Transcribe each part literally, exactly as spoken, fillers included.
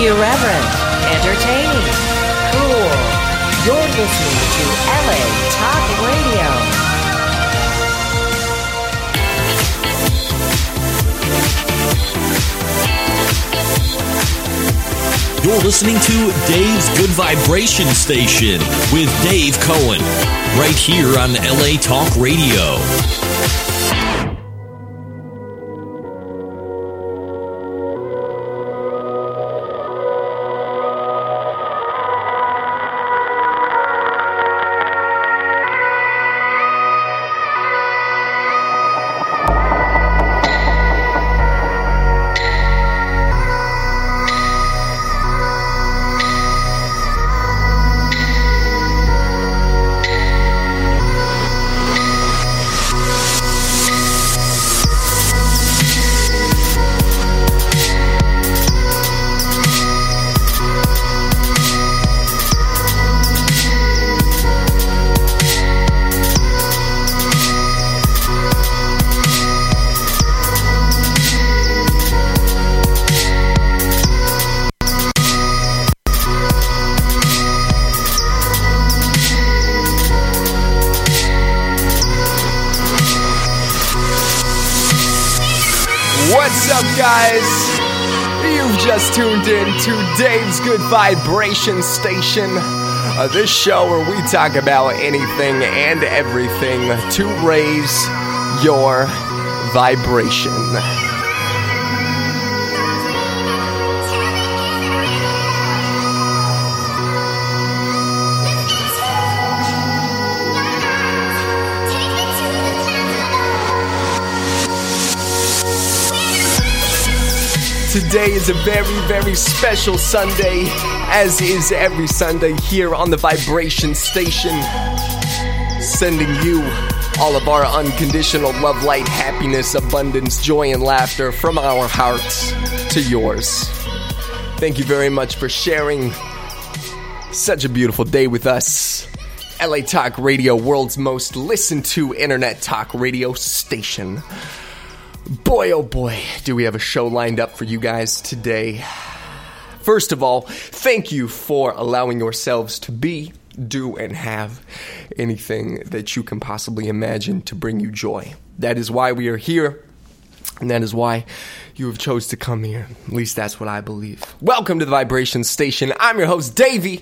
Irreverent, entertaining, cool. You're listening to L A Talk Radio. You're listening to Dave's Good Vibration Station with Dave Cohen, right here on L A Talk Radio. What's up, guys? You've just tuned in to Dave's Good Vibration Station, uh, this show where we talk about anything and everything to raise your vibration. Today is a very, very special Sunday, as is every Sunday here on the Vibration Station, sending you all of our unconditional love, light, happiness, abundance, joy, and laughter from our hearts to yours. Thank you very much for sharing such a beautiful day with us. L A Talk Radio, world's most listened to internet talk radio station. Boy, oh boy, do we have a show lined up for you guys today. First of all, thank you for allowing yourselves to be, do, and have anything that you can possibly imagine to bring you joy. That is why we are here, and that is why you have chose to come here. At least that's what I believe. Welcome to the Vibration Station. I'm your host, Davey.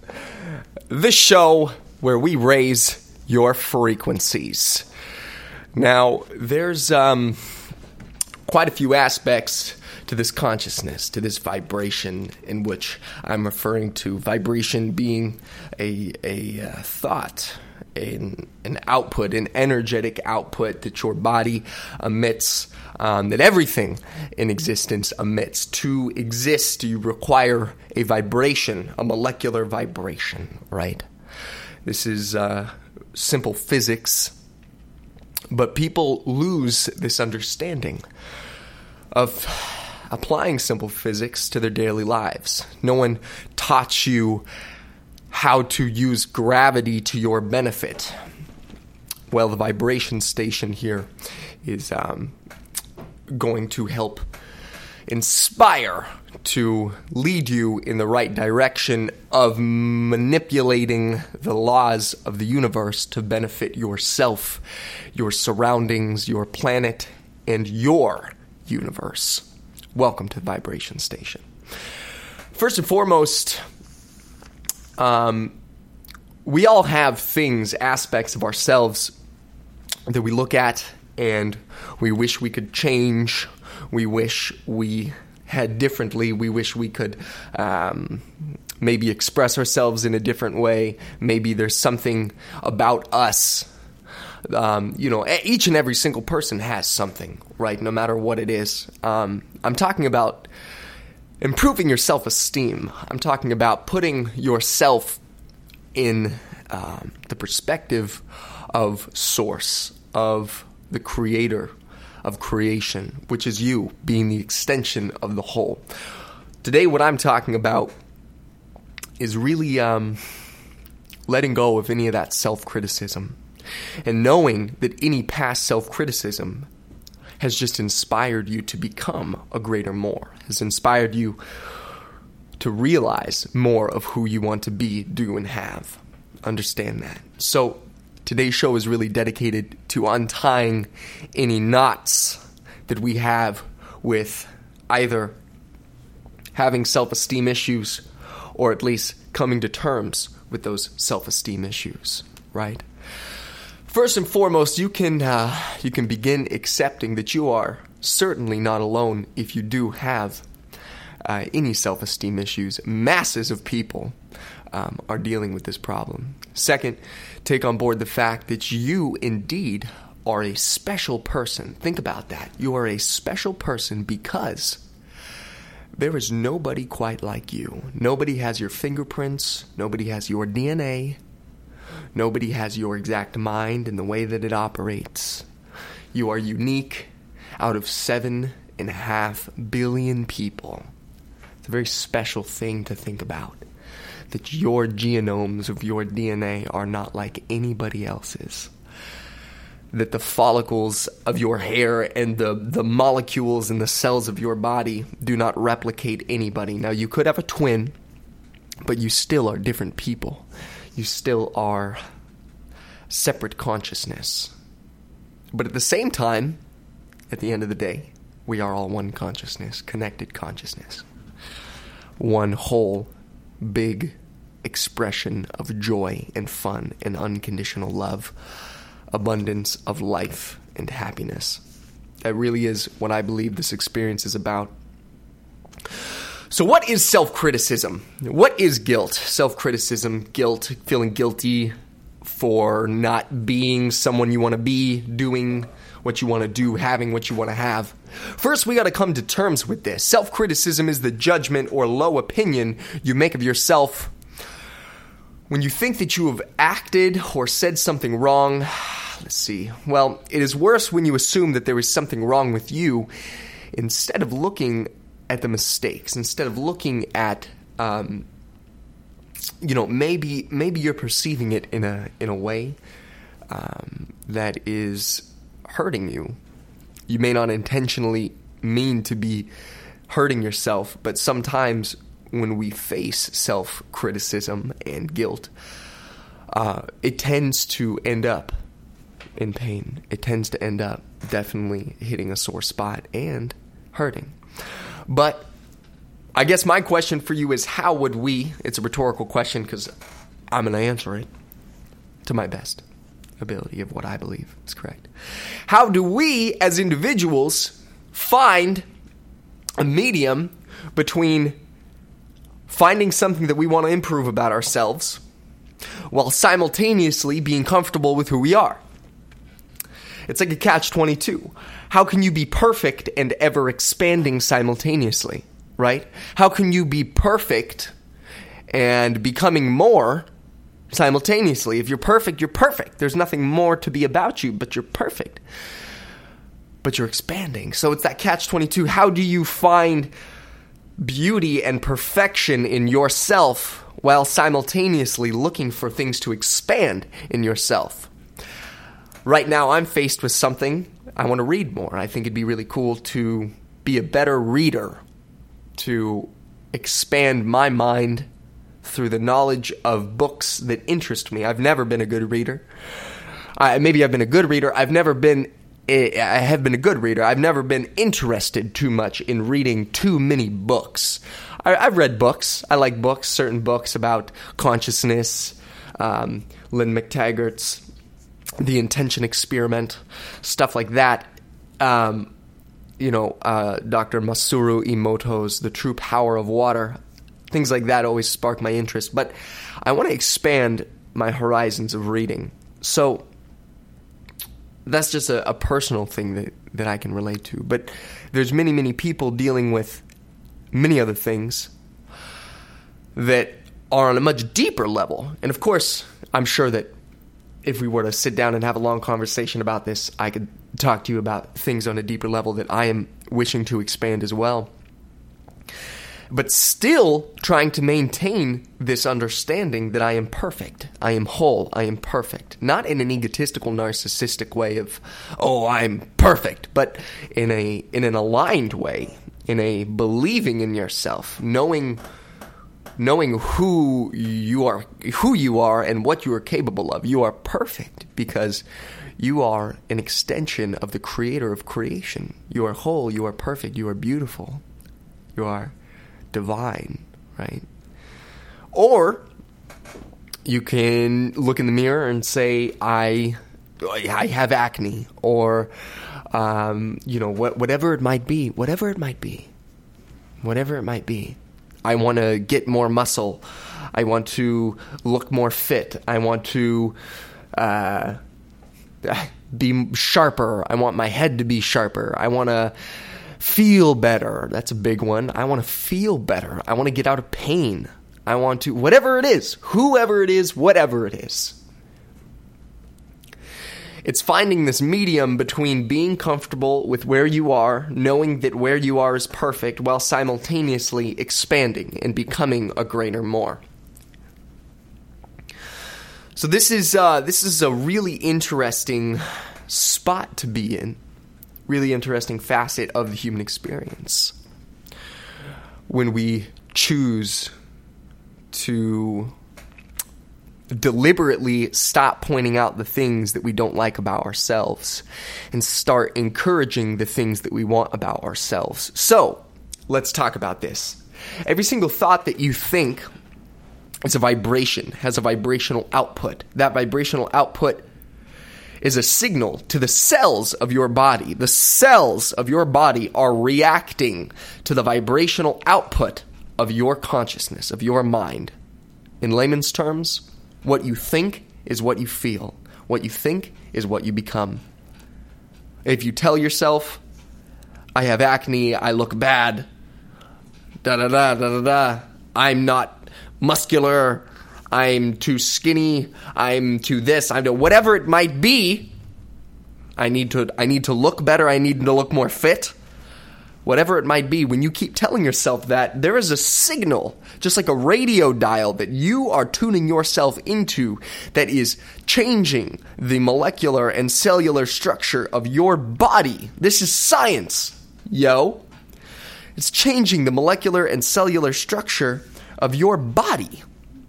This show where we raise your frequencies. Now, there's um, quite a few aspects to this consciousness, to this vibration, in which I'm referring to vibration being a, a uh, thought, an, an output, an energetic output that your body emits, um, that everything in existence emits. To exist, you require a vibration, a molecular vibration, right? This is uh, simple physics. But people lose this understanding of applying simple physics to their daily lives. No one taught you how to use gravity to your benefit. Well, the vibration station here is um, going to help inspire, to lead you in the right direction of manipulating the laws of the universe to benefit yourself, your surroundings, your planet, and your universe. Welcome to the Vibration Station. First and foremost, um, we all have things, aspects of ourselves that we look at and we wish we could change. We wish we had differently. We wish we could um, maybe express ourselves in a different way. Maybe there's something about us. Um, you know, each and every single person has something, right? No matter what it is. Um, I'm talking about improving your self-esteem. I'm talking about putting yourself in um, the perspective of source, of the creator, of creation, which is you being the extension of the whole. Today, what I'm talking about is really um, letting go of any of that self-criticism and knowing that any past self-criticism has just inspired you to become a greater more, has inspired you to realize more of who you want to be, do, and have. Understand that. So today's show is really dedicated to untying any knots that we have with either having self-esteem issues or at least coming to terms with those self-esteem issues, right? First and foremost, you can uh, you can begin accepting that you are certainly not alone if you do have uh, any self-esteem issues. Masses of people um, are dealing with this problem. Second, take on board the fact that you indeed are a special person. Think about that. You are a special person because there is nobody quite like you. Nobody has your fingerprints. Nobody has your D N A. Nobody has your exact mind and the way that it operates. You are unique out of seven and a half billion people. It's a very special thing to think about, that your genomes of your D N A are not like anybody else's. That the follicles of your hair and the, the molecules in the cells of your body do not replicate anybody. Now, you could have a twin, but you still are different people. You still are separate consciousness. But at the same time, at the end of the day, we are all one consciousness, connected consciousness. One whole, big expression of joy and fun and unconditional love, abundance of life and happiness. That really is what I believe this experience is about. So what is self-criticism? What is guilt? Self-criticism, guilt, feeling guilty for not being someone you want to be, doing what you want to do, having what you want to have. First, we got to come to terms with this. Self-criticism is the judgment or low opinion you make of yourself when you think that you have acted or said something wrong. Let's see. Well, it is worse when you assume that there is something wrong with you instead of looking at the mistakes, instead of looking at, um, you know, maybe maybe you're perceiving it in a in a way um, that is hurting you. You may not intentionally mean to be hurting yourself, but sometimes when we face self-criticism and guilt, uh, it tends to end up in pain. It tends to end up definitely hitting a sore spot and hurting. But I guess my question for you is, how would we, it's a rhetorical question because I'm going to answer it to my best ability of what I believe is correct. How do we as individuals find a medium between finding something that we want to improve about ourselves while simultaneously being comfortable with who we are? It's like a catch twenty-two. How can you be perfect and ever expanding simultaneously, right? How can you be perfect and becoming more simultaneously? If you're perfect, you're perfect. There's nothing more to be about you, but you're perfect. But you're expanding. So it's that catch twenty-two. How do you find beauty and perfection in yourself while simultaneously looking for things to expand in yourself? Right now, I'm faced with something. I want to read more. I think it'd be really cool to be a better reader, to expand my mind through the knowledge of books that interest me. I've never been a good reader. Uh, maybe I've been a good reader. I've never been, I have been a good reader. I've never been interested too much in reading too many books. I, I've read books. I like books, certain books about consciousness, um, Lynn McTaggart's The Intention Experiment, stuff like that. Um, you know, uh, Doctor Masaru Emoto's The True Power of Water. Things like that always spark my interest. But I want to expand my horizons of reading. So that's just a, a personal thing that, that I can relate to. But there's many, many people dealing with many other things that are on a much deeper level. And of course, I'm sure that if we were to sit down and have a long conversation about this, I could talk to you about things on a deeper level that I am wishing to expand as well. But still trying to maintain this understanding that I am perfect. I am whole. I am perfect. Not in an egotistical, narcissistic way of, oh, I'm perfect, but in a in an aligned way, in a believing in yourself, knowing knowing who you are, who you are and what you are capable of. You are perfect because you are an extension of the creator of creation. You are whole, you are perfect, you are beautiful, you are divine, right? Or you can look in the mirror and say, I I have acne, or um, you know, what, whatever it might be, whatever it might be, whatever it might be. I want to get more muscle. I want to look more fit. I want to uh, be sharper. I want my head to be sharper. I want to feel better. That's a big one. I want to feel better. I want to get out of pain. I want to, whatever it is, whoever it is, whatever it is. It's finding this medium between being comfortable with where you are, knowing that where you are is perfect, while simultaneously expanding and becoming a greater more. So this is uh, this is a really interesting spot to be in, really interesting facet of the human experience. When we choose to deliberately stop pointing out the things that we don't like about ourselves and start encouraging the things that we want about ourselves. So, let's talk about this. Every single thought that you think is a vibration, has a vibrational output. That vibrational output is a signal to the cells of your body. The cells of your body are reacting to the vibrational output of your consciousness, of your mind. In layman's terms, what you think is what you feel. What you think is what you become. If you tell yourself, I have acne, I look bad, da da da da da da, I'm not muscular, I'm too skinny, I'm too this, I'm to whatever it might be, I need to I need to look better, I need to look more fit. Whatever it might be, when you keep telling yourself that, there is a signal, just like a radio dial, that you are tuning yourself into that is changing the molecular and cellular structure of your body. This is science, yo. It's changing the molecular and cellular structure of your body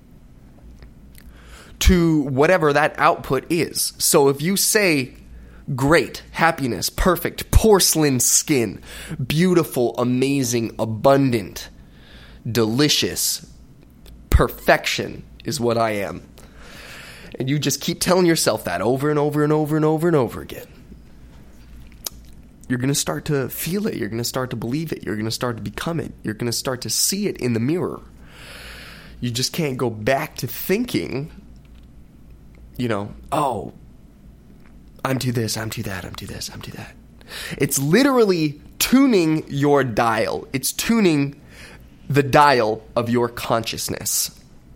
to whatever that output is. So if you say, great, happiness, perfect, porcelain skin, beautiful, amazing, abundant, delicious, perfection is what I am. And you just keep telling yourself that over and over and over and over and over again. You're going to start to feel it. You're going to start to believe it. You're going to start to become it. You're going to start to see it in the mirror. You just can't go back to thinking, you know, oh, I'm to this, I'm to that, I'm to this, I'm to that. It's literally tuning your dial. It's tuning the dial of your consciousness.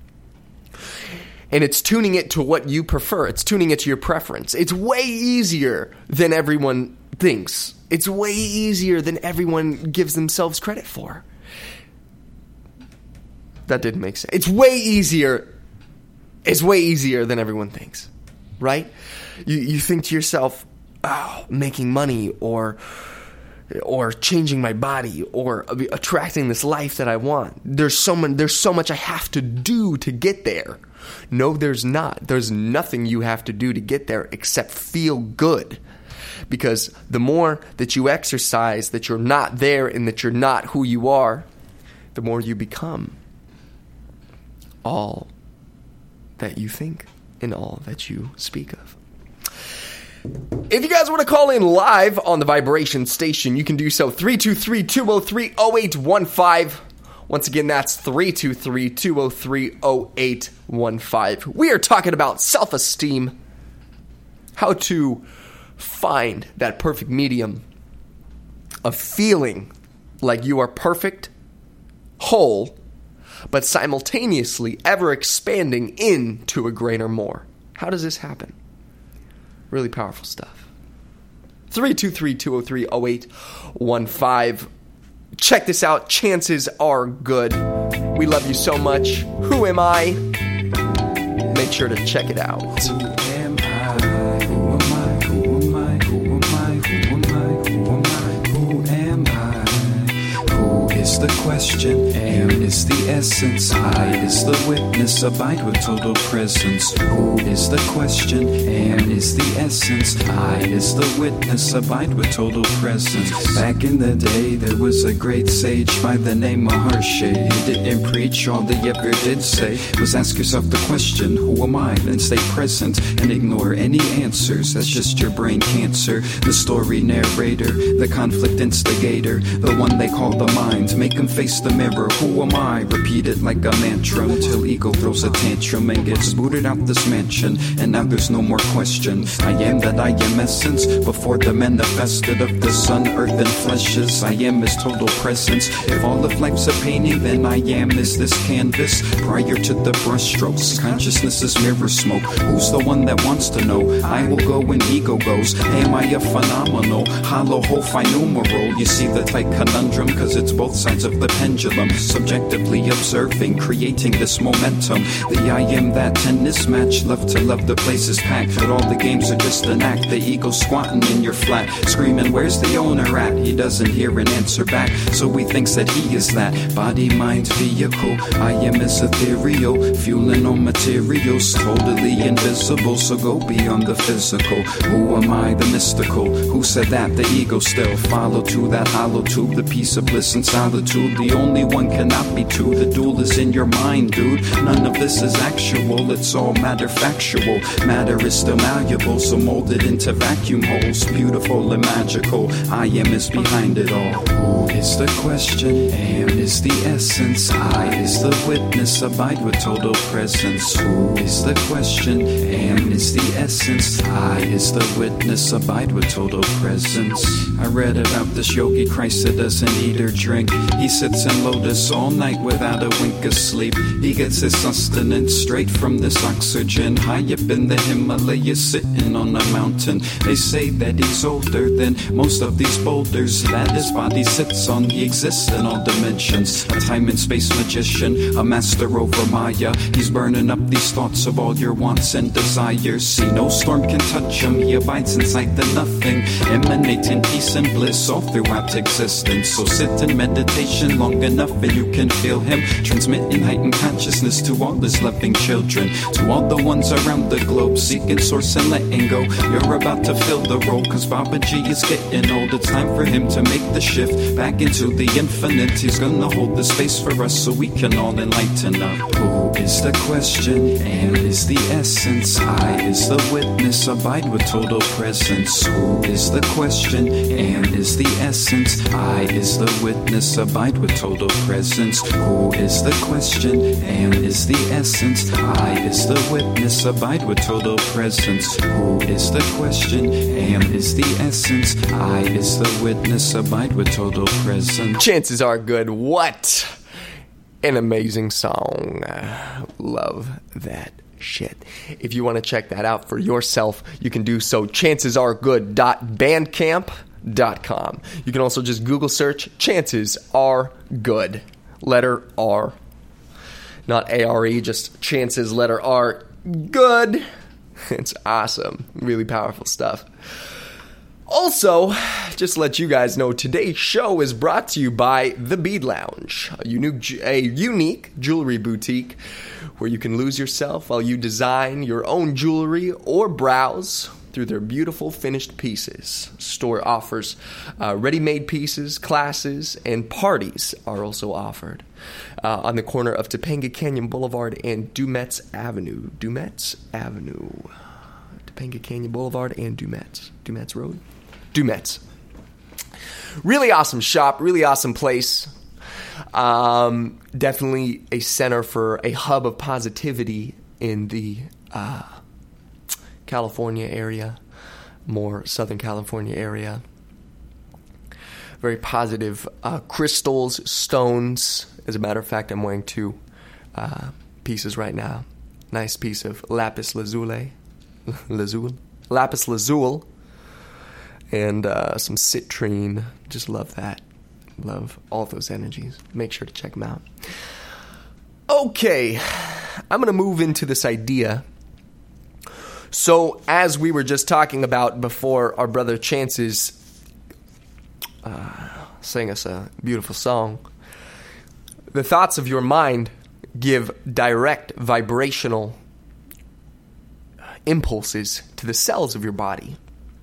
And it's tuning it to what you prefer. It's tuning it to your preference. It's way easier than everyone thinks. It's way easier than everyone gives themselves credit for. That didn't make sense. It's way easier. It's way easier than everyone thinks. Right? You you think to yourself, oh, making money or or changing my body or attracting this life that I want. There's so much, there's so much I have to do to get there. No, there's not. There's nothing you have to do to get there except feel good. Because the more that you exercise that you're not there and that you're not who you are, the more you become all that you think and all that you speak of. If you guys want to call in live on the Vibration Station, you can do so. three two three, two oh three, oh eight one five. Once again, that's three two three, two oh three, oh eight one five. We are talking about self-esteem, how to find that perfect medium of feeling like you are perfect, whole, but simultaneously ever expanding into a greater more. How does this happen? Really powerful stuff. three two three, two oh three, oh eight one five. Check this out. Chances are good. We love you so much. Who am I? Make sure to check it out. Who am I? Who am I? Who am I? Who am I? Who am I? Who am I? Who am I? Who is is the question, am is the essence, I is the witness, abide with total presence. Who is the question, am is the essence, I is the witness, abide with total presence. Back in the day there was a great sage by the name of Maharshi. He didn't preach, all he ever did say was ask yourself the question, who am I? Then stay present and ignore any answers, that's just your brain cancer. The story narrator, the conflict instigator, the one they call the mind, make him face the mirror. Who am I? Repeat it like a mantra until ego throws a tantrum and gets booted out this mansion. And now there's no more question. I am that I am essence, before the manifested of the sun, earth and fleshes. I am his total presence. If all of life's a painting, then I am is this canvas. Prior to the brushstrokes, consciousness is mirror smoke. Who's the one that wants to know? I will go when ego goes. Am I a phenomenal, hollow, whole, fine numeral? You see the tight conundrum, cause it's both sides of the pendulum. Subjectively observing, creating this momentum. The I am that tennis match, love to love the place is packed, but all the games are just an act. The ego squatting in your flat, screaming where's the owner at? He doesn't hear an answer back, so he thinks that he is that body, mind, vehicle. I am is ethereal, fueling on materials, totally invisible, so go beyond the physical. Who am I? The mystical. Who said that? The ego still follow to that hollow tube, the peace of bliss and solitude. The only one cannot be two, the duel is in your mind, dude. None of this is actual, it's all matter factual. Matter is still malleable, so molded into vacuum holes, beautiful and magical. I am is behind it all. Who is the question? Am is the essence, I is the witness, abide with total presence. Who is the question? Am is the essence, I is the witness, abide with total presence. I read about this yogi Christ that doesn't eat or drink. He sits in lotus all night without a wink of sleep. He gets his sustenance straight from this oxygen. High up in the Himalayas, sitting on a mountain. They say that he's older than most of these boulders that his body sits on. He exists in all dimensions, a time and space magician, a master over Maya. He's burning up these thoughts of all your wants and desires. See, no storm can touch him, he abides inside the nothing, emanating peace and bliss all throughout existence. So sit in meditation long enough and you can feel him transmitting heightened consciousness to all his loving children, to all the ones around the globe seeking source and letting go. You're about to fill the role, cause Babaji is getting old. It's time for him to make the shift back into the infinite. He's gonna hold the space for us so we can all enlighten up. Who is the question? Am is the essence, I is the witness, abide with total presence. Who is the question? Am is the essence, I is the witness, abide with total presence. Who is the question? Am is the essence, I is the witness, abide with total presence. Who is the question? Am is the essence, I is the witness, abide with total presence. Chances are good. What an amazing song. Love that shit. If you want to check that out for yourself, you can do so. chances are good dot bandcamp dot com. You can also just Google search Chances Are Good. Letter R. Not A R E, just Chances, letter R. Good. It's awesome. Really powerful stuff. Also, just to let you guys know, today's show is brought to you by The Bead Lounge, a unique, a unique jewelry boutique where you can lose yourself while you design your own jewelry or browse through their beautiful finished pieces. Store offers uh, ready-made pieces, classes, and parties are also offered uh, on the corner of Topanga Canyon Boulevard and Dumetz Avenue. Dumetz Avenue. Topanga Canyon Boulevard and Dumetz. Dumetz Road? Dumetz. Really awesome shop, really awesome place. Um, definitely a center for a hub of positivity in the uh, California area, more Southern California area. Very positive uh, crystals, stones. As a matter of fact, I'm wearing two uh, pieces right now. Nice piece of lapis lazuli, lazuli, lapis lazuli. And uh, some citrine. Just love that. Love all those energies. Make sure to check them out. Okay, I'm going to move into this idea. So, as we were just talking about before, our brother Chances uh, sang us a beautiful song. The thoughts of your mind give direct vibrational impulses to the cells of your body.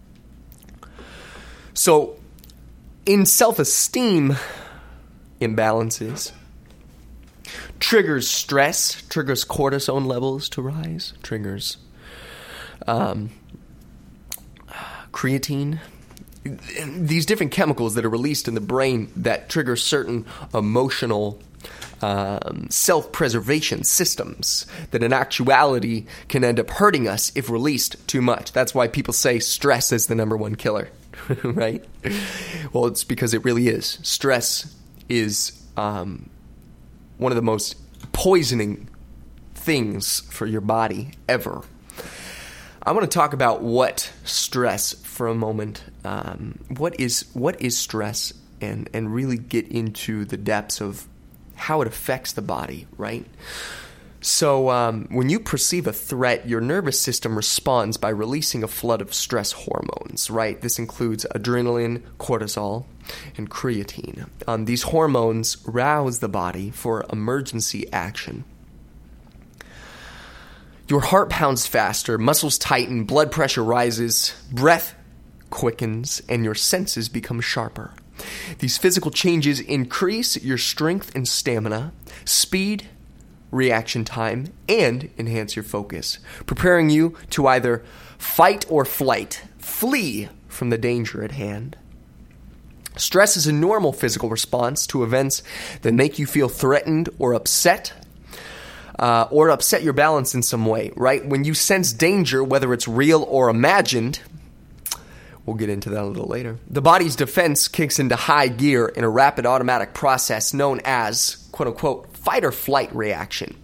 So, in self-esteem imbalances, triggers stress, triggers cortisone levels to rise, triggers um, creatine, these different chemicals that are released in the brain that trigger certain emotional um, self-preservation systems that in actuality can end up hurting us if released too much. That's why people say stress is the number one killer, right? Well, it's because it really is. Stress is um, one of the most poisoning things for your body ever. I want to talk about what stress for a moment. Um, what is what is stress, and and really get into the depths of how it affects the body, right? So um, when you perceive a threat, your nervous system responds by releasing a flood of stress hormones, right? This includes adrenaline, cortisol, and creatine. Um, these hormones rouse the body for emergency action. Your heart pounds faster, muscles tighten, blood pressure rises, breath quickens, and your senses become sharper. These physical changes increase your strength and stamina, speed, reaction time, and enhance your focus, preparing you to either fight or flight, flee from the danger at hand. Stress is a normal physical response to events that make you feel threatened or upset, uh, or upset your balance in some way, right? When you sense danger, whether it's real or imagined, we'll get into that a little later, the body's defense kicks into high gear in a rapid automatic process known as, quote-unquote, fight or flight reaction,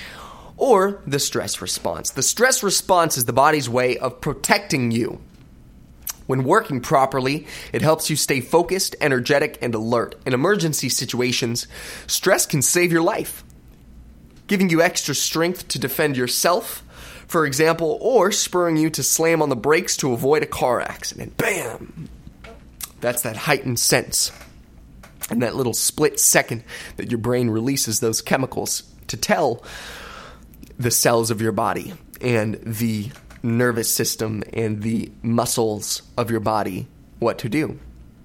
or the stress response. The stress response is the body's way of protecting you. When working properly, it helps you stay focused, energetic, and alert. In emergency situations, stress can save your life, giving you extra strength to defend yourself, for example, or spurring you to slam on the brakes to avoid a car accident. Bam! That's that heightened sense. And that little split second that your brain releases those chemicals to tell the cells of your body and the nervous system and the muscles of your body what to do.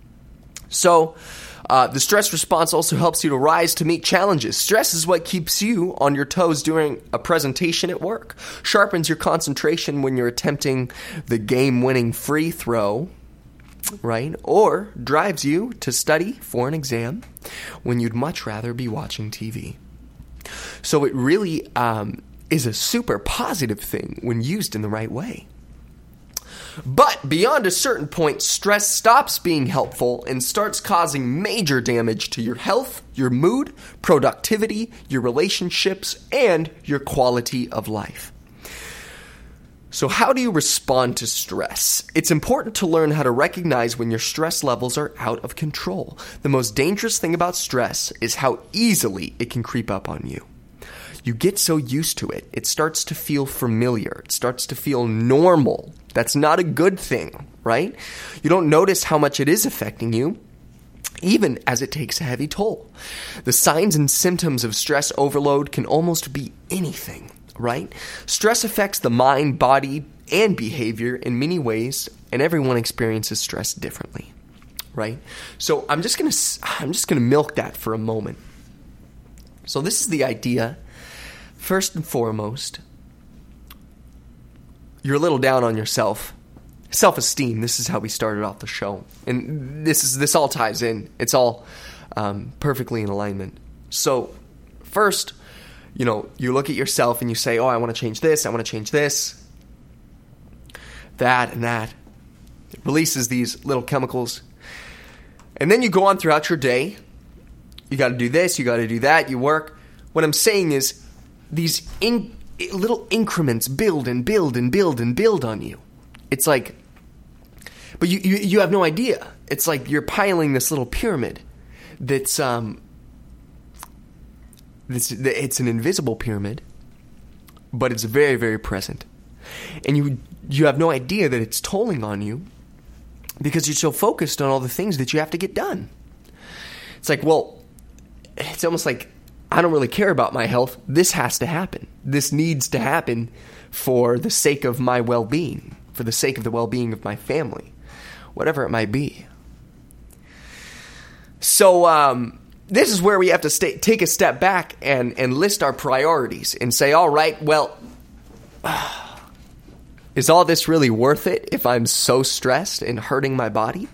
So, uh, the stress response also helps you to rise to meet challenges. Stress is what keeps you on your toes during a presentation at work, sharpens your concentration when you're attempting the game-winning free throw, right? Or drives you to study for an exam when you'd much rather be watching T V. So it really um, is a super positive thing when used in the right way. But beyond a certain point, stress stops being helpful and starts causing major damage to your health, your mood, productivity, your relationships, and your quality of life. So how do you respond to stress? It's important to learn how to recognize when your stress levels are out of control. The most dangerous thing about stress is how easily it can creep up on you. You get so used to it, it starts to feel familiar. It starts to feel normal. That's not a good thing, right? You don't notice how much it is affecting you, even as it takes a heavy toll. The signs and symptoms of stress overload can almost be anything, right? Stress affects the mind, body, and behavior in many ways, and everyone experiences stress differently, right? So I'm just gonna I'm just gonna milk that for a moment. So this is the idea. First and foremost, you're a little down on yourself. Self-esteem, this is how we started off the show. And this is this all ties in. It's all um, perfectly in alignment. So first, you know, you look at yourself and you say, oh, I want to change this, I want to change this, that, and that. It releases these little chemicals. And then you go on throughout your day. You got to do this, you got to do that, you work. What I'm saying is, these in, little increments build and build and build and build on you. It's like, but you, you, you have no idea. It's like you're piling this little pyramid that's, um, this, it's an invisible pyramid, but it's very, very present. And you, you have no idea that it's tolling on you because you're so focused on all the things that you have to get done. It's like, well, it's almost like I don't really care about my health. This has to happen. This needs to happen for the sake of my well-being, for the sake of the well-being of my family, whatever it might be. So um, this is where we have to stay, take a step back and, and list our priorities and say, all right, well, uh, is all this really worth it if I'm so stressed and hurting my body?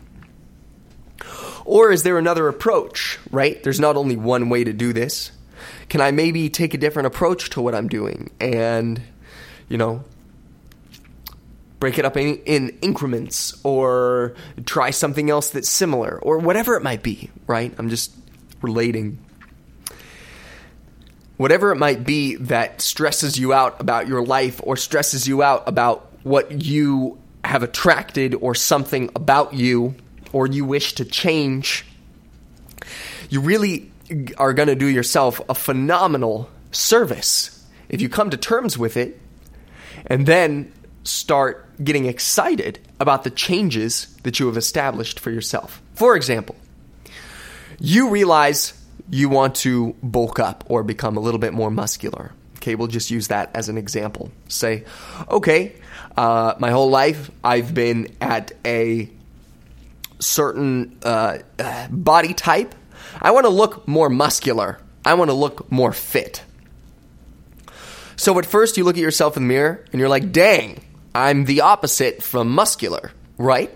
Or is there another approach, right? There's not only one way to do this. Can I maybe take a different approach to what I'm doing and, you know, break it up in, in increments or try something else that's similar or whatever it might be, right? I'm just relating. Whatever it might be that stresses you out about your life or stresses you out about what you have attracted or something about you or you wish to change, you really are going to do yourself a phenomenal service if you come to terms with it and then start getting excited about the changes that you have established for yourself. For example, you realize you want to bulk up or become a little bit more muscular. Okay, we'll just use that as an example. Say, okay, uh, my whole life I've been at a certain uh, uh, body type. I want to look more muscular. I want to look more fit. So at first you look at yourself in the mirror and you're like, dang, I'm the opposite from muscular, right?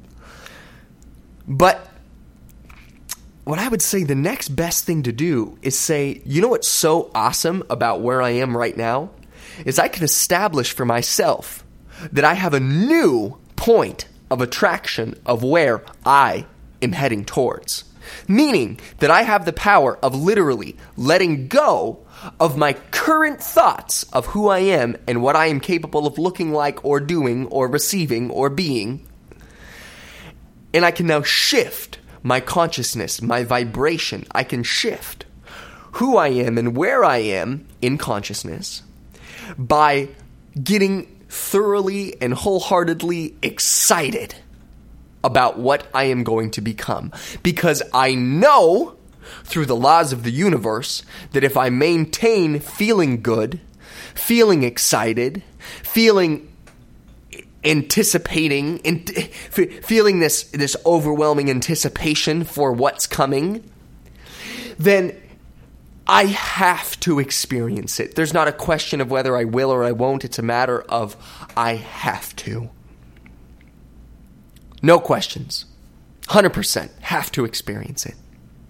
But what I would say the next best thing to do is say, you know what's so awesome about where I am right now? Is I can establish for myself that I have a new point of attraction of where I am heading towards. Meaning that I have the power of literally letting go of my current thoughts of who I am and what I am capable of looking like or doing or receiving or being. And I can now shift my consciousness, my vibration. I can shift who I am and where I am in consciousness by getting thoroughly and wholeheartedly excited about what I am going to become. Because I know through the laws of the universe that if I maintain feeling good, feeling excited, feeling anticipating, feeling this, this overwhelming anticipation for what's coming, then I have to experience it. There's not a question of whether I will or I won't. It's a matter of I have to. No questions. one hundred percent have to experience it.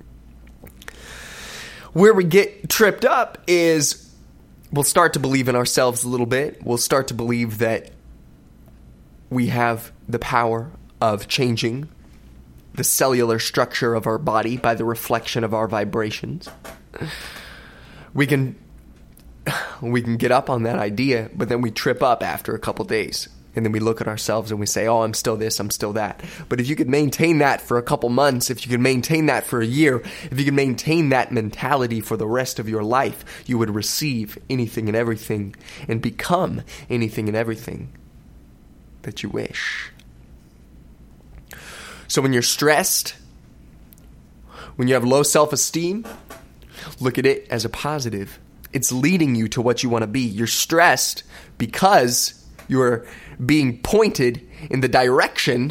Where we get tripped up is we'll start to believe in ourselves a little bit. We'll start to believe that we have the power of changing the cellular structure of our body by the reflection of our vibrations. We can we can get up on that idea, but then we trip up after a couple days. And then we look at ourselves and we say, oh, I'm still this, I'm still that. But if you could maintain that for a couple months, if you could maintain that for a year, if you could maintain that mentality for the rest of your life, you would receive anything and everything and become anything and everything that you wish. So when you're stressed, when you have low self-esteem, look at it as a positive. It's leading you to what you want to be. You're stressed because you're being pointed in the direction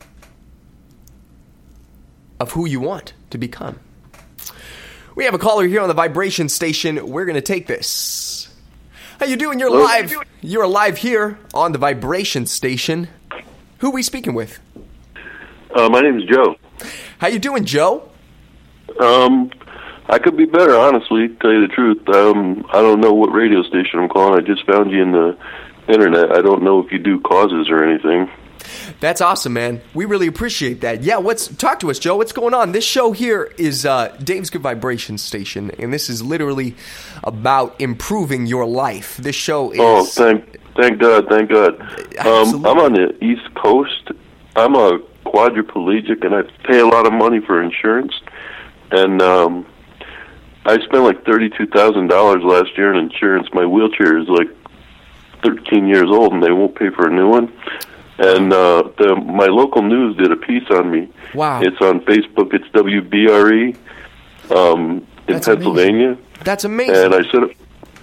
of who you want to become. We have a caller here on the vibration station. We're going to take this. How you doing? You're Hello? live. You're live here on the vibration station. Who are we speaking with? Uh, my name is Joe. How you doing, Joe? Um, I could be better, honestly, to tell you the truth. Um, I don't know what radio station I'm calling. I just found you in the internet. I don't know if you do causes or anything. That's awesome, man. We really appreciate that. Yeah, what's talk to us, Joe. What's going on? This show here is uh, Dave's Good Vibration Station, and this is literally about improving your life. This show is... Oh, thank thank God, thank God. Um, I'm on the East Coast. I'm a quadriplegic, and I pay a lot of money for insurance. And um, I spent like thirty-two thousand dollars last year in insurance. My wheelchair is like thirteen years old, and they won't pay for a new one. And uh, the, my local news did a piece on me. Wow. It's on Facebook. It's W B R E um, in That's Pennsylvania. amazing. That's amazing. And I set up.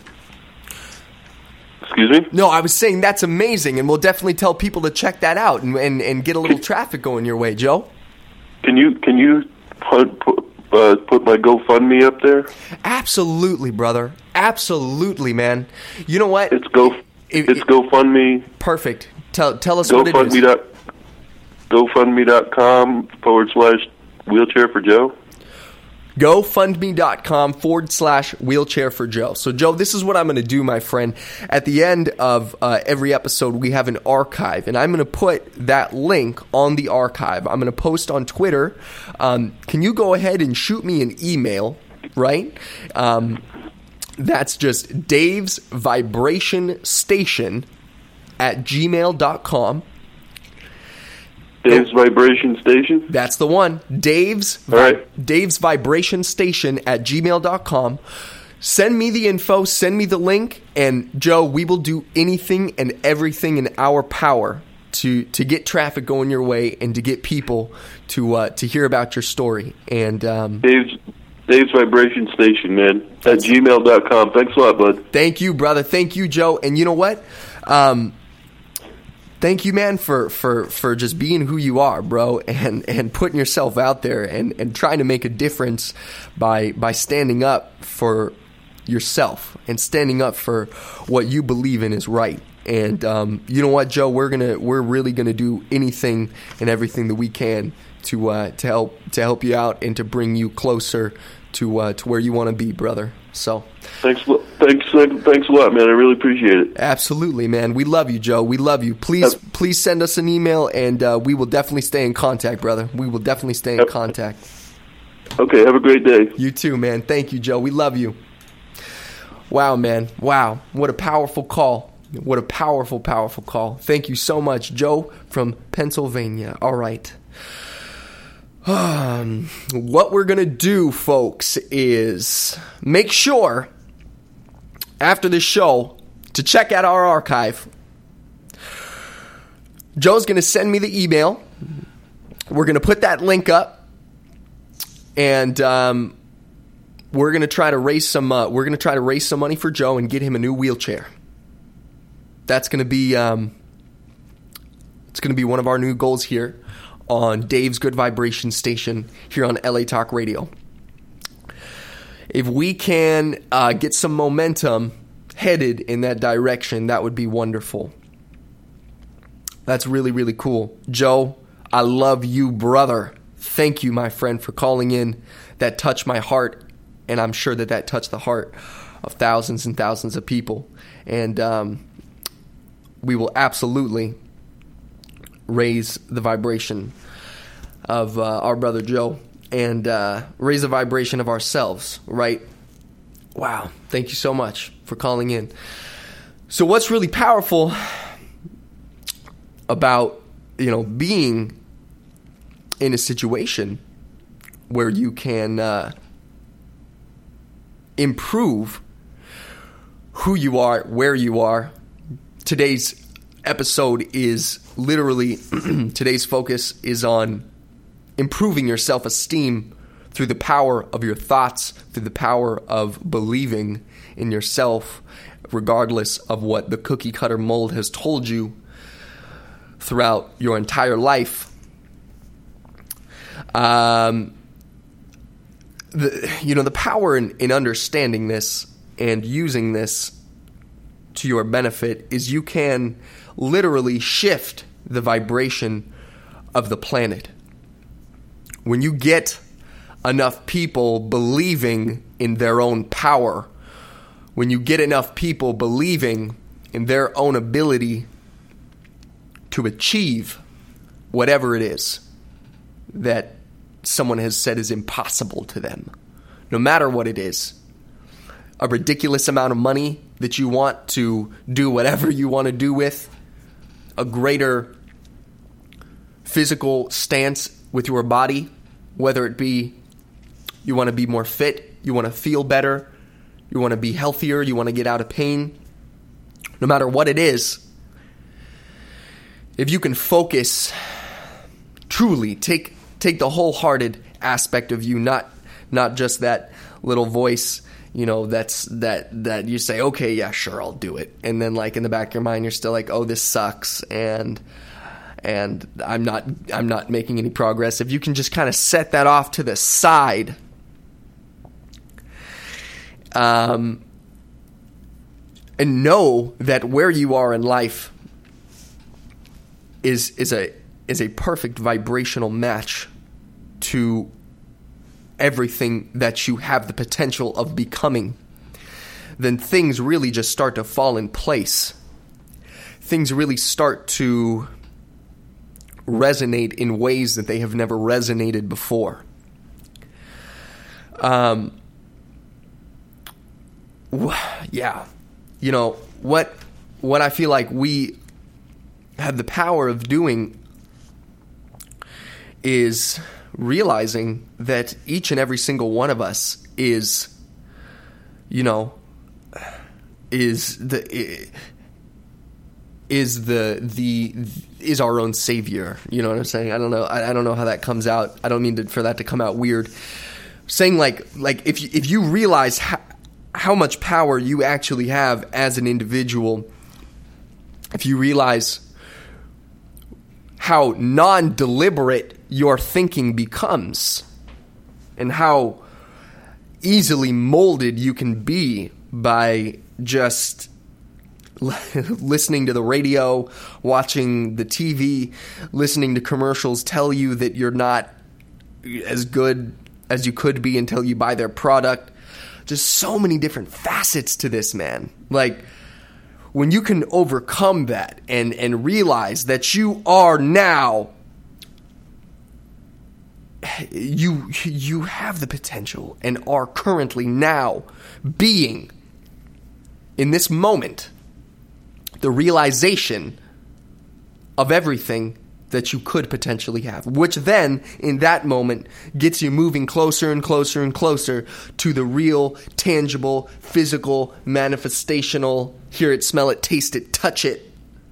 Excuse me? No, I was saying that's amazing, and we'll definitely tell people to check that out and and, and get a little traffic going your way, Joe. Can you can you put put, uh, put my GoFundMe up there? Absolutely, brother. Absolutely, man. You know what? It's go. It, it's it, GoFundMe. Perfect. Tell tell us GoFundMe what it is. Dot, GoFundMe.com forward slash wheelchair for Joe. GoFundMe.com forward slash wheelchair for Joe. So, Joe, this is what I'm going to do, my friend. At the end of uh, every episode, we have an archive, and I'm going to put that link on the archive. I'm going to post on Twitter. Um, can you go ahead and shoot me an email, right? Um, that's just Dave's Vibration Station at gmail dot com. Dave's Vibration Station? That's the one. Dave's All right. Dave's Vibration Station at gmail dot com. Send me the info, send me the link, and Joe, we will do anything and everything in our power to to get traffic going your way and to get people to uh, to hear about your story. And um, Dave's Dave's Vibration Station, man, at gmail dot com. Thanks a lot, bud. Thank you, brother. Thank you, Joe. And you know what? Um, Thank you, man, for, for, for just being who you are, bro, and, and putting yourself out there and, and trying to make a difference by by standing up for yourself and standing up for what you believe in is right. And um, you know what, Joe, we're gonna we're really gonna do anything and everything that we can to uh, to help to help you out and to bring you closer to uh, to where you want to be, brother. So thanks, thanks, thanks a lot, man. I really appreciate it. Absolutely, man. We love you, Joe. We love you. Please, yep. please send us an email, and uh, we will definitely stay in contact, brother. We will definitely stay in yep. contact. Okay, have a great day. You too, man. Thank you, Joe. We love you. Wow, man. Wow. What a powerful call. What a powerful, powerful call. Thank you so much, Joe from Pennsylvania. All right. Um, what we're going to do, folks, is make sure after this show to check out our archive. Joe's going to send me the email. We're going to put that link up, and um, we're going to try to raise some. Uh, we're going to try to raise some money for Joe and get him a new wheelchair. That's going to be. Um, it's going to be one of our new goals here on Dave's Good Vibration Station here on L A Talk Radio. If we can uh, get some momentum headed in that direction, that would be wonderful. That's really, really cool. Joe, I love you, brother. Thank you, my friend, for calling in. That touched my heart, and I'm sure that that touched the heart of thousands and thousands of people. And um, we will absolutely raise the vibration of uh, our brother Joe and uh, raise the vibration of ourselves, right? Wow. Thank you so much for calling in. So what's really powerful about, you know, being in a situation where you can uh, improve who you are, where you are. Today's episode is literally, today's focus is on improving your self-esteem through the power of your thoughts, through the power of believing in yourself, regardless of what the cookie cutter mold has told you throughout your entire life. Um, the, you know, the power in, in understanding this and using this to your benefit is you can literally shift the vibration of the planet. When you get enough people believing in their own power, when you get enough people believing in their own ability to achieve whatever it is that someone has said is impossible to them, no matter what it is, a ridiculous amount of money that you want to do whatever you want to do with, a greater physical stance with your body, whether it be you want to be more fit, you want to feel better, you want to be healthier, you want to get out of pain, no matter what it is, if you can focus truly, take take the wholehearted aspect of you, not not just that little voice, you know, that's that that you say, okay, yeah, sure, I'll do it. And then like in the back of your mind, you're still like, oh, this sucks, and and I'm not I'm not making any progress. If you can just kind of set that off to the side, um, and know that where you are in life is is a is a perfect vibrational match to everything that you have the potential of becoming, then things really just start to fall in place. Things really start to resonate in ways that they have never resonated before. Um, yeah, you know, what what I feel like we have the power of doing is realizing that each and every single one of us is, you know, is the is the the is our own savior. You know what I'm saying? I don't know. I, I don't know how that comes out. I don't mean to, for that to come out weird. Saying like like if you, if you realize how, how much power you actually have as an individual, if you realize how non-deliberate your thinking becomes, and how easily molded you can be by just listening to the radio, watching the T V, listening to commercials tell you that you're not as good as you could be until you buy their product. Just so many different facets to this, man. Like, when you can overcome that and, and realize that you are now, you you have the potential and are currently now being, in this moment, the realization of everything that you could potentially have, which then, in that moment, gets you moving closer and closer and closer to the real, tangible, physical, manifestational, hear it, smell it, taste it, touch it,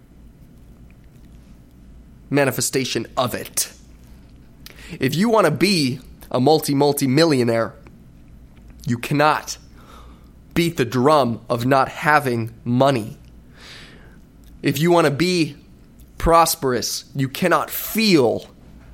manifestation of it. If you want to be a multi-multi-millionaire, you cannot beat the drum of not having money. If you want to be prosperous, you cannot feel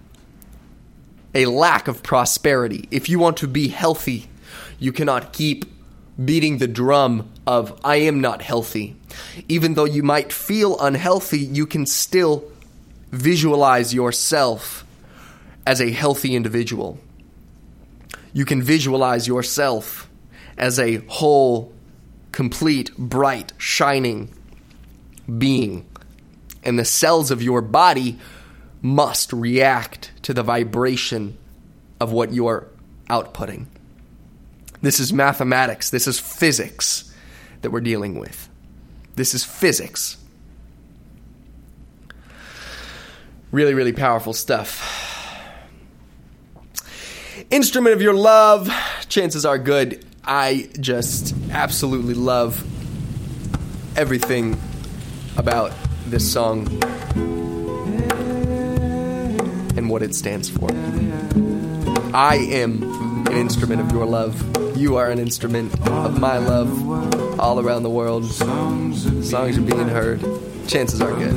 a lack of prosperity. If you want to be healthy, you cannot keep beating the drum of I am not healthy. Even though you might feel unhealthy, you can still visualize yourself as a healthy individual. You can visualize yourself as a whole, complete, bright, shining being. And the cells of your body must react to the vibration of what you're outputting. This is mathematics. This is physics that we're dealing with. This is physics. Really, really powerful stuff. Instrument of Your Love. Chances are good. I just absolutely love everything about this song and what it stands for. I am an instrument of your love. You are an instrument of my love all around the world. Songs are being heard. Chances are good.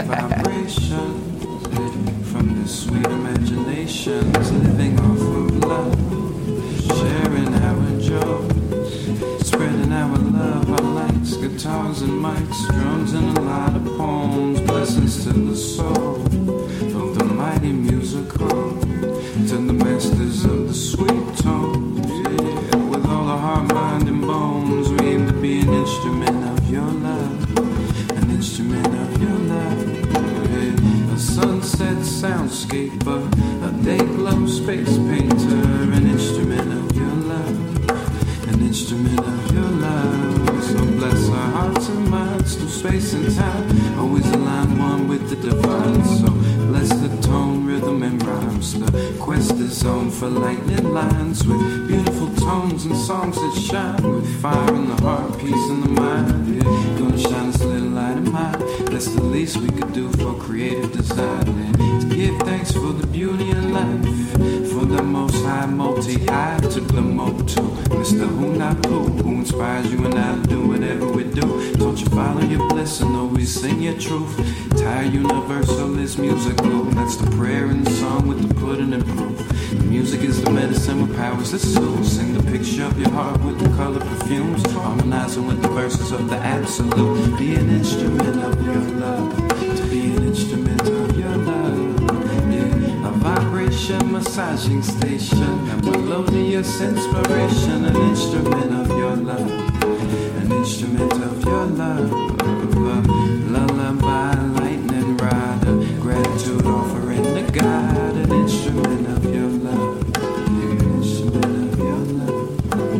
From the sweet imaginations, living off of love, sharing our joy, spreading our love, our lights, guitars and mics, drums and a lot of poems, blessings to the soul of the mighty musical, to the masters of the sweet tones. Yeah. With all our heart, mind and bones, we aim to be an instrument of your love, an instrument of your love. Yeah. A sunset soundscape, a day glow space painter, an instrument of your love, an instrument of your love. So bless our hearts and minds through space and time, always align one with the divine. So bless the tone, rhythm and rhymes. The quest is on for lightning lines with beautiful tones and songs that shine with fire in the heart, peace in the mind. Yeah, gonna shine this little light in mine. That's the least we could do for creative design. And to give thanks for the beauty in life, for the most high multi say hi to the Motu, Mister Who Not Who, who inspires you and I to do whatever we do. Don't you follow your bliss and always sing your truth. Tire universal is musical. That's the prayer and the song with the pudding and proof. The music is the medicine with powers that soothe. Sing the picture of your heart with the color perfumes, harmonizing with the verses of the absolute. Be an instrument of your love. To be an instrument of your love. Yeah. A vibration massaging station, a melodious inspiration. An instrument of your love. An instrument of your love. Lullaby, lightning rider, gratitude offering to God. An instrument of your love. An instrument of your love.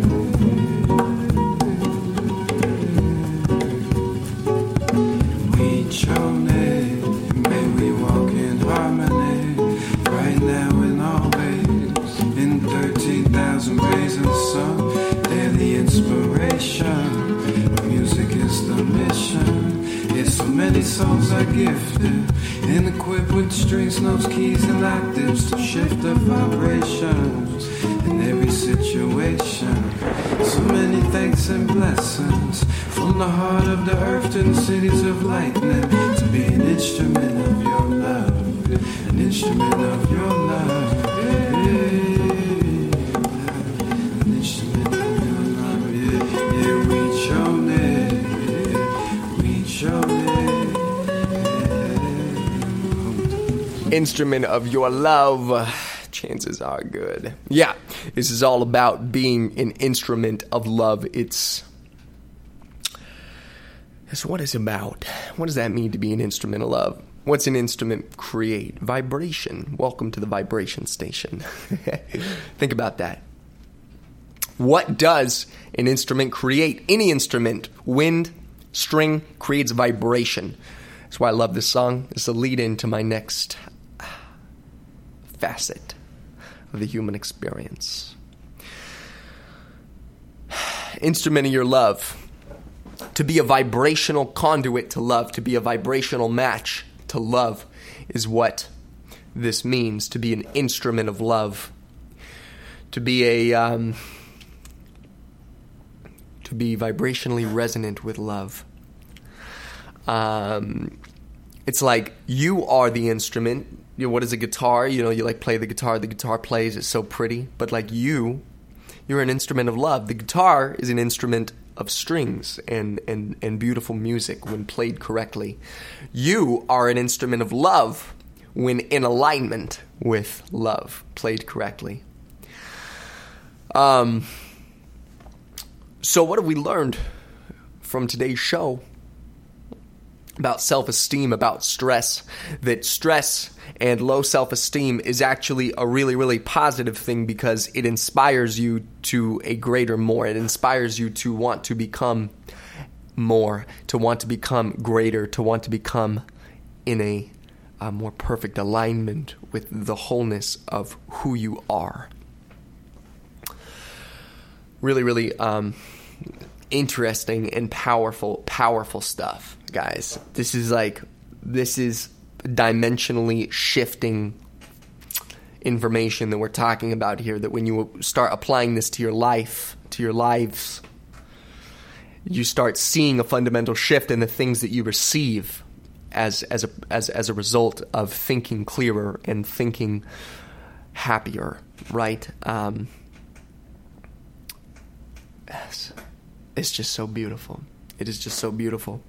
We chose it, may we walk in harmony, right now and always, in thirteen thousand rays in the sun. They're the inspiration. Music is the mission. Yes, so many souls are gifted and equipped with strings, notes, keys, and octaves to shift the vibrations in every situation. So many thanks and blessings from the heart of the earth to the cities of lightning. To be an instrument of your love, an instrument of your love. Yeah, an instrument of your love. Yeah, yeah, we chose it. We chose it. Instrument of your love. Chances are good. Yeah, this is all about being an instrument of love. It's that's what it's about. What does that mean to be an instrument of love? What's an instrument create? Vibration. Welcome to the vibration station. Think about that. What does an instrument create? Any instrument, wind, string, creates vibration. That's why I love this song. It's a lead into my next facet of the human experience. Instrument of your love. To be a vibrational conduit to love, to be a vibrational match to love is what this means. To be an instrument of love. To be a, um, to be vibrationally resonant with love. Um, it's like you are the instrument. You know, what is a guitar? You know, you like play the guitar, the guitar plays, it's so pretty. But like you, you're an instrument of love. The guitar is an instrument of strings and, and, and beautiful music when played correctly. You are an instrument of love when in alignment with love, played correctly. Um. So what have we learned from today's show? About self-esteem, about stress, that stress and low self-esteem is actually a really, really positive thing because it inspires you to a greater more. It inspires you to want to become more, to want to become greater, to want to become in a, a more perfect alignment with the wholeness of who you are. Really, really um, interesting and powerful, powerful stuff. Guys, this is like, this is dimensionally shifting information that we're talking about here, that when you start applying this to your life, to your lives, you start seeing a fundamental shift in the things that you receive as as a as as a result of thinking clearer and thinking happier, right? Um, yes. It's just so beautiful. It is just so beautiful.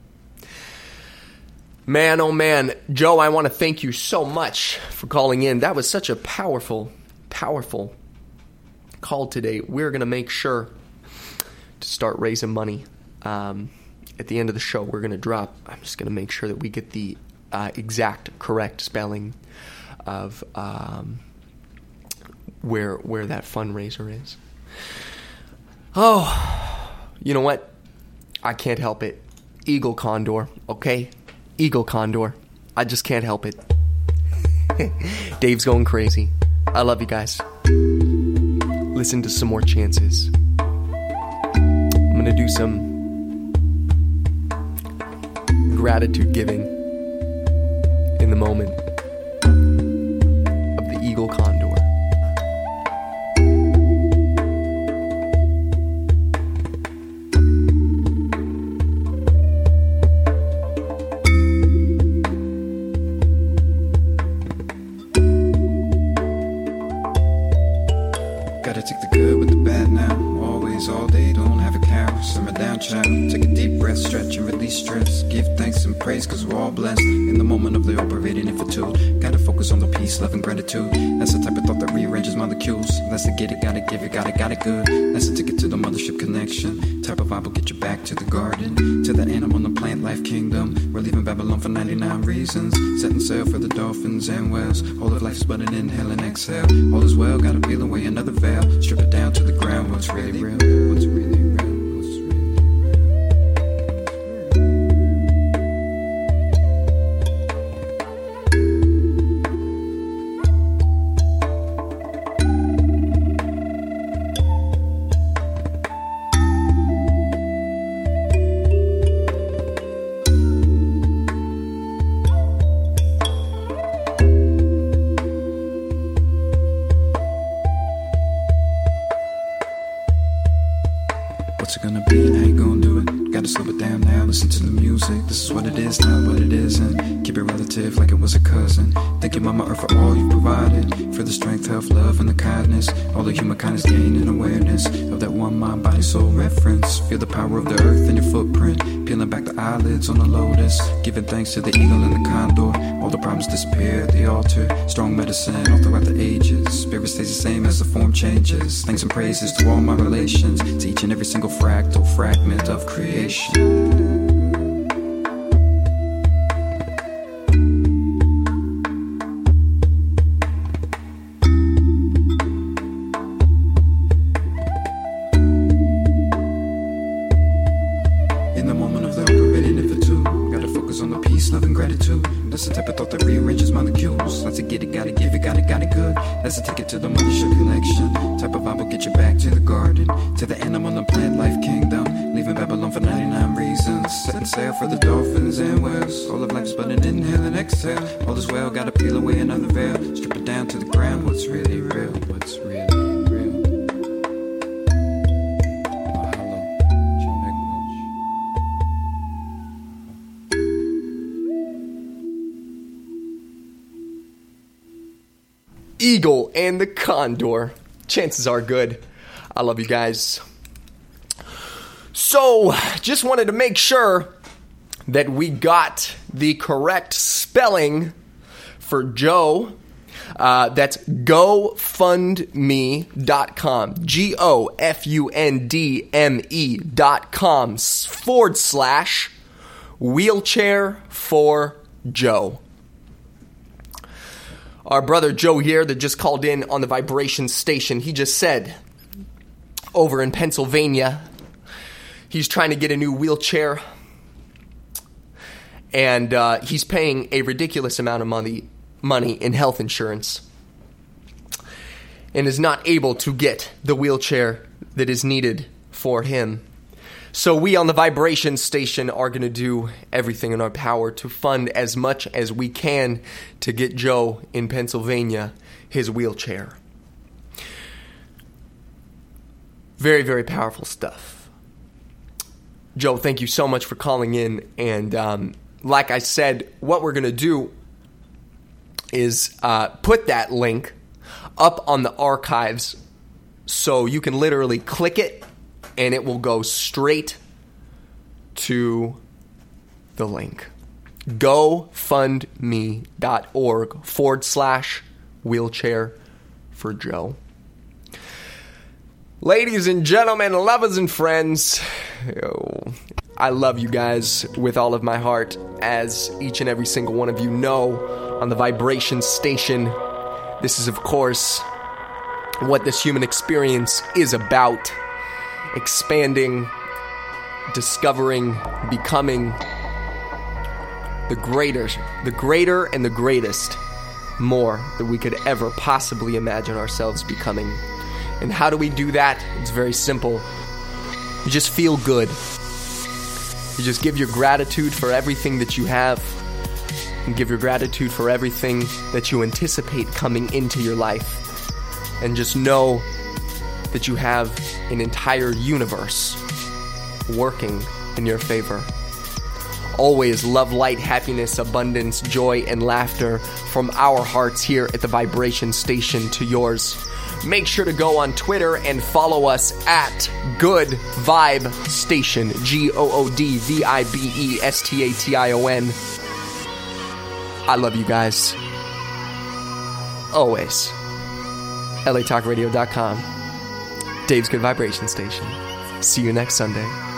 Man, oh man, Joe, I want to thank you so much for calling in. That was such a powerful, powerful call today. We're going to make sure to start raising money. Um, at the end of the show, we're going to drop, I'm just going to make sure that we get the uh, exact correct spelling of um, where where that fundraiser is. Oh, you know what? I can't help it. Eagle Condor, okay? Eagle Condor. I just can't help it. Dave's going crazy. I love you guys. Listen to some more chances. I'm going to do some gratitude giving in the moment of the Eagle Condor. Gotta take the good with the bad now. Always, all day, don't have a cow. Simmer down, child. Take a deep breath, stretch and release stress. Give thanks and praise, cause we're all blessed. In the moment of the operating infinitude. Gotta focus on the peace, love and gratitude. That's the type of thought that rearranges molecules. That's the get it, gotta give it, gotta, got it good. That's the ticket to the mothership connection. Type of vibe will get you back to the garden. To the animal and the plant life kingdom. We're leaving Babylon for ninety-nine reasons. Setting sail for the dolphins and whales. All of life's but an inhale and exhale. All is well, gotta peel away another veil. Strip it down to the ground, what's really real, what's really real. What's it gonna be and how you gonna do it? Gotta slow it down now, listen to the music. This is what it is, not what it isn't. Keep it relative like it was a cousin. Thank you, Mama Earth, for all you've provided. For the strength, health, love, and the kindness. All the human kindness, gain, and awareness of that one mind, body, soul reference. Feel the power of the earth in your footprint. Peeling back the eyelids on the lotus. Giving thanks to the eagle and the condor. All the problems disappear at the altar. Strong medicine all throughout the ages. Spirit stays the same as the form changes. Thanks and praises to all my relations. To each and every single fractal fragment of creation. That's the type of thought that rearranges molecules. That's a get it, gotta give it, gotta, got it good. That's a ticket to the mothership connection. Type of vibe will get you back to the garden. To the animal and plant life kingdom. Leaving Babylon for ninety-nine reasons. Setting sail for the dolphins and whales. All of life's but an inhale and exhale. All is well, gotta peel away another veil. Strip it down to the ground, what's really real, what's really real. Eagle and the Condor. Chances are good. I love you guys. So, just wanted to make sure that we got the correct spelling for Joe. Uh, that's go fund me dot com. G O F U N D M E dot com forward slash wheelchair for Joe. Our brother Joe here that just called in on the vibration station, he just said over in Pennsylvania, he's trying to get a new wheelchair, and uh, he's paying a ridiculous amount of money, money in health insurance, and is not able to get the wheelchair that is needed for him. So we on the vibration station are going to do everything in our power to fund as much as we can to get Joe in Pennsylvania his wheelchair. Very, very powerful stuff. Joe, thank you so much for calling in. And um, like I said, what we're going to do is uh, put that link up on the archives so you can literally click it and it will go straight to the link. GoFundMe.org forward slash wheelchair for Joe. Ladies and gentlemen, lovers and friends, oh, I love you guys with all of my heart, as each and every single one of you know on the vibration station. This is, of course, what this human experience is about. Expanding, discovering, becoming the greater, the greater and the greatest more that we could ever possibly imagine ourselves becoming. And how do we do that? It's very simple. You just feel good. You just give your gratitude for everything that you have, and give your gratitude for everything that you anticipate coming into your life. And just know that you have an entire universe working in your favor. Always love, light, happiness, abundance, joy, and laughter from our hearts here at the vibration station to yours. make sure to go on Twitter and follow us at Good Vibe Station. G O O D V I B E S T A T I O N. I love you guys. Always. L A talk radio dot com. Dave's Good Vibration Station. See you next Sunday.